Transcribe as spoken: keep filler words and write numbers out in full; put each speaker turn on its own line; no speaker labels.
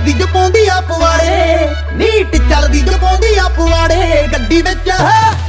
ਚੱਲਦੀ ਜੋ ਪਾਉਂਦੀ ਆ ਪਵਾੜੇ ਨੀਟ ਚੱਲਦੀ ਜੋ ਪਾਉਂਦੀ ਆ ਪਵਾੜੇ ਗੱਡੀ ਵਿੱਚ